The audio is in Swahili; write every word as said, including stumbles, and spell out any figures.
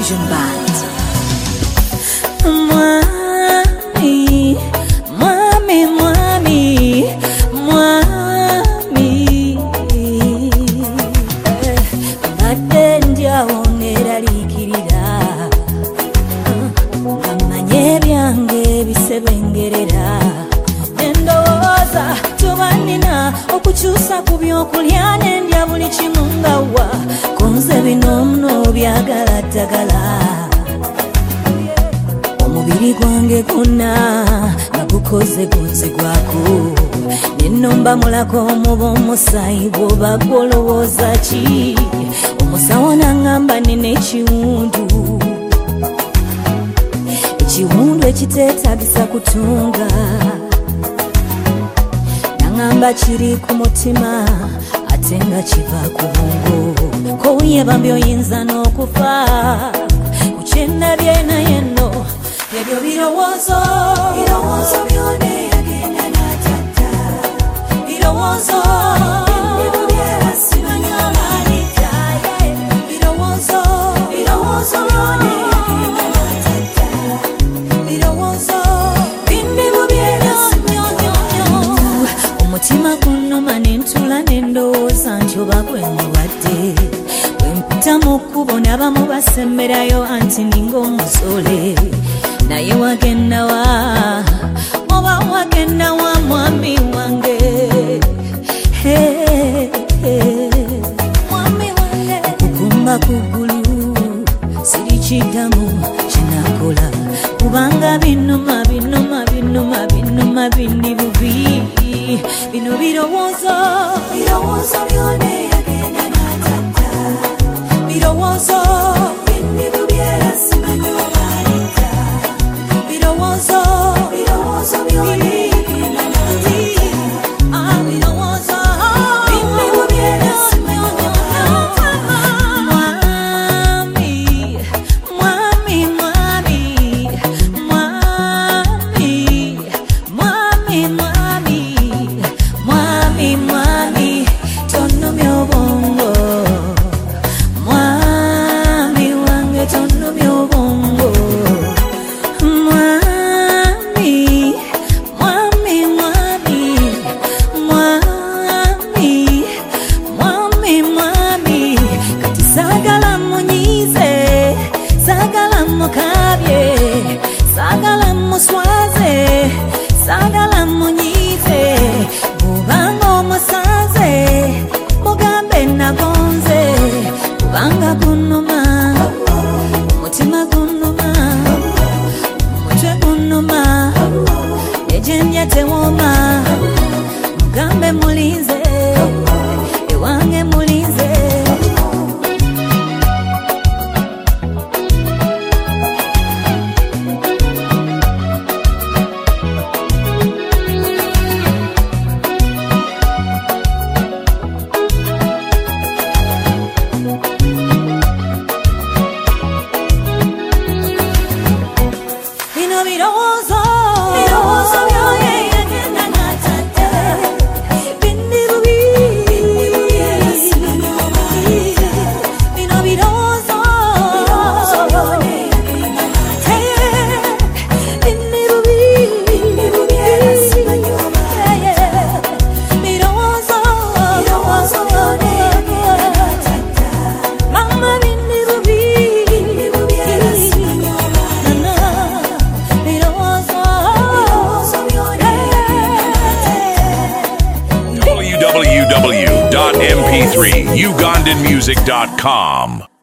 Fusion Band. Mwami, mwami, mwami, mwami, mbadde ndyawo neraliikirira ngamanye ebyange bisebengerera endowooza tuba nina okukyusa ku byokulya nendya buli kimu ngawa kunze bino nno byagala ddagala omubiri gwange gonna nga gukoze gunzigwako nennomba mulako omuba omusaayi bw'oba gwolowooza ki omusawo naŋŋamba nina ekiwundu ekiwundu ekiteetaagisa kutunga naŋŋamba kiri ku mutima ate nga kiva ku bwongo kowuye bambi oyinza n'okufa ku kyennabye naye nno ebyo birowoozo birowoozo byone yagenda n'atatta birowoozo byera simanya amanita birowoozo birowoozo byone yagenda n'atatta birowoozo bindibu byera simanya omutima gunnuma nentula nendowooza nti oba gwe mulwadde bwempita mu kkubo n'abamu basemmerayo anti ninga omusole naye wagenda wa oba wagenda wa mwami wange mwami wange okuguma kuggulu sirikiddamu kinakola kubanga binuma binuma binuma binuma bindi bubi bino birowoozo birowoozo byone yagenda n'atatta birowoozo bindibu byera simanyi obalita birowoozo birowoozo byone yagenda n'atatta birowoozo bindibu byera simanyi obalita mwami mwami mwami mwami mwami mwami mwami mwami tonnomya obwongo mwami wange tonnomya obwongo mwami mwami mwami mwami mwami mwami kati saagala munyiize saagala mukabye saagala muswaze saagala munyiize bw'obanga omusanze mugambe nagonze kubanga gunnuma omutima gunnuma omutwe gunnuma ejendya tewooma mugambe mulinze ewange mulinze bino birowoozo birowoozo byoye yagenda n'atatta bindi bubi bino birowoozo birowoozo byone yagenda n'atatta bindi bubi birowoozo birowoozo byone yagenda n'atatta mama bindi bubi w w w dot m p three ugandan music dot com